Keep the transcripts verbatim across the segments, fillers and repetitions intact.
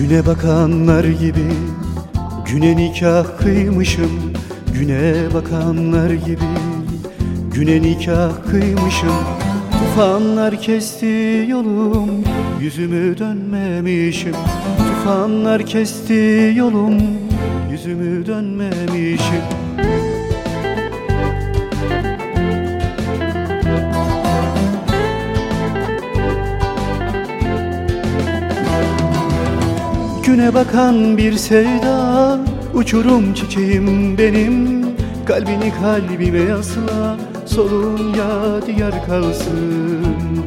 Güne bakanlar gibi güne nikah kıymışım. Güne bakanlar gibi güne nikah kıymışım. Tufanlar kesti yolum, yüzümü dönmemişim. Tufanlar kesti yolum, yüzümü dönmemişim. Güne bakan bir sevda, uçurum çiçeğim benim. Kalbini kalbime yasla, solun yadigar kalsın.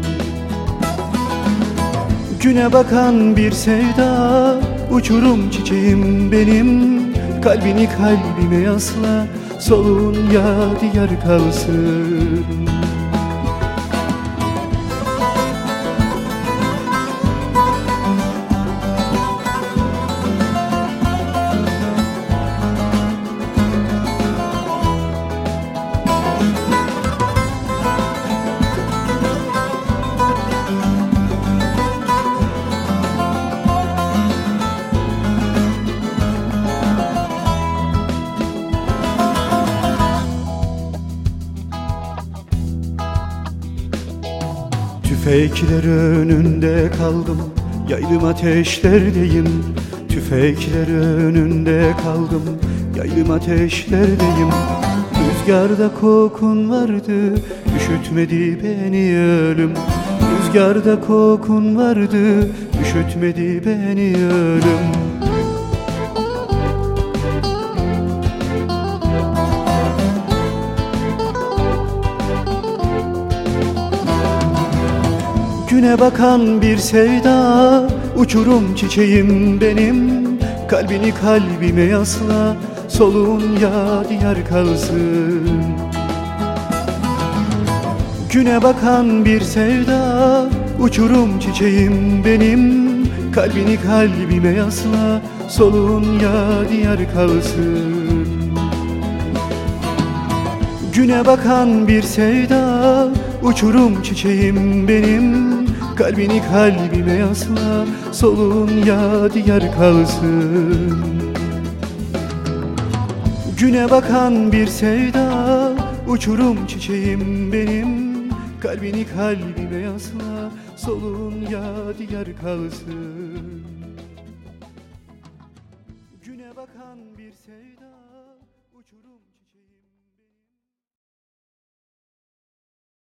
Güne bakan bir sevda, uçurum çiçeğim benim. Kalbini kalbime yasla, solun yadigar kalsın. Tüfekler önünde kaldım, yaylım ateşlerdeyim. Tüfekler önünde kaldım, yaylım ateşlerdeyim. Rüzgarda kokun vardı, üşütmedi beni ölüm. Rüzgarda kokun vardı, üşütmedi beni ölüm. Güne bakan bir sevda, uçurum çiçeğim benim. Kalbini kalbime yasla, solun yadigar kalsın. Güne bakan bir sevda, uçurum çiçeğim benim. Kalbini kalbime yasla, solun yadigar kalsın. Güne bakan bir sevda, uçurum çiçeğim benim. Kalbini kalbime yasla, solun yadigar kalsın. Güne bakan bir sevda, uçurum çiçeğim benim. Kalbini kalbime yasla, solun yadigar kalsın. Güne bakan bir sevda, uçurum